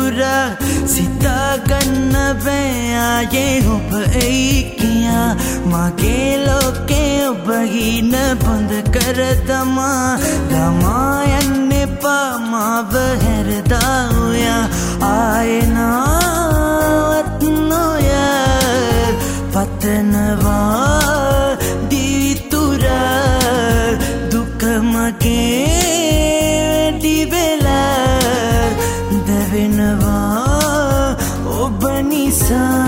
तुरा सीता गन्न बे ඔබ එයි කියා මගේ ලෝකේ ඔබ හින බඳ කර දමා යන්න එපා මාව හැරදා ඔයා ආයෙනාවත් නොය පතනවා දිවිතුරා දුක මගේ වැඩි වෙලා දැවෙනවා ඔබ නිසා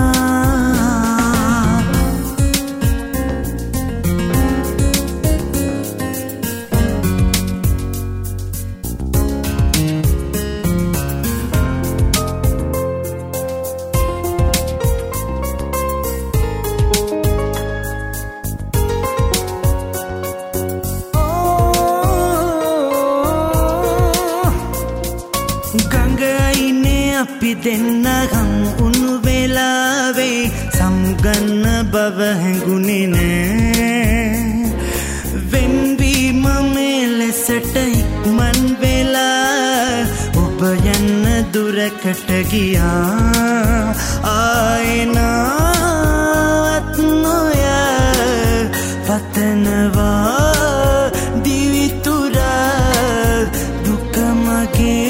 අපි දෙන්න හමු උණු වෙලාවේ සමුගන්න බව හැඟුනේ නෑ වෙන්වීම මෙලෙසට ඉක්මන් වෙලා ඔබ යන්න දුරකට ගියා ආයෙනාවත් නොය පතනවා දිවිතුරා දුක මගේ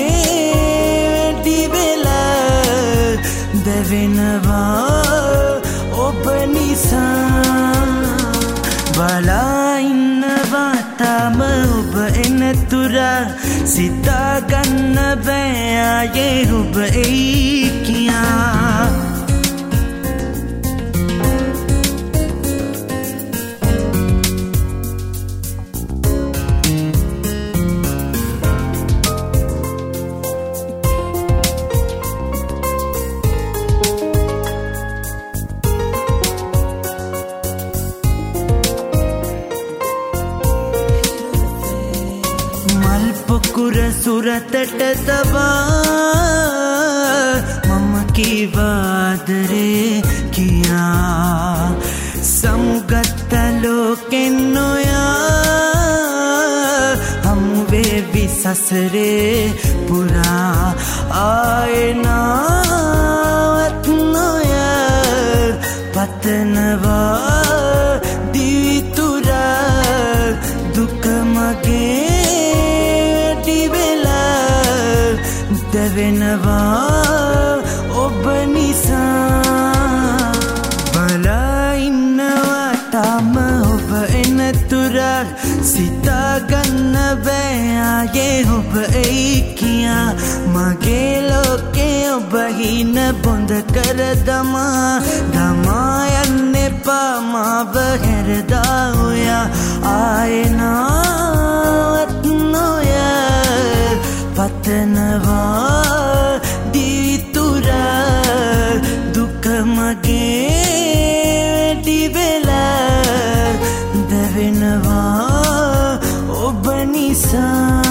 දැවෙනවා ඔබ නිසා බලා ඉන්නවා තාම ඔබ එනතුරා සිතා ගන්න බෑ ආයේ ඔබ එයි කියා කුර සුරතට තබා මම කීවාදරේ කියා සමුගත්ත ලෝකෙන් නොයා හමුවේවි සසරේ පුරා ආයෙනාවත් නොය පතනවා දිවිතුරා දුක මගේ දැවෙනවා ඔබ නිසා බලා ඉන්නවා තාම ඔබ එනතුරා සිතා ගන්න බෑ ආයේ ඔබ එයි කියා මගේ ලෝකේ ඔබ හින බොඳ කර දමා යන්න එපා මාව හැරදා ඔයා ආයෙනාවත් නොය පතනවා දිවිතුරා දුක මගේ වැඩි වෙලා දැවෙනවා ඔබ නිසා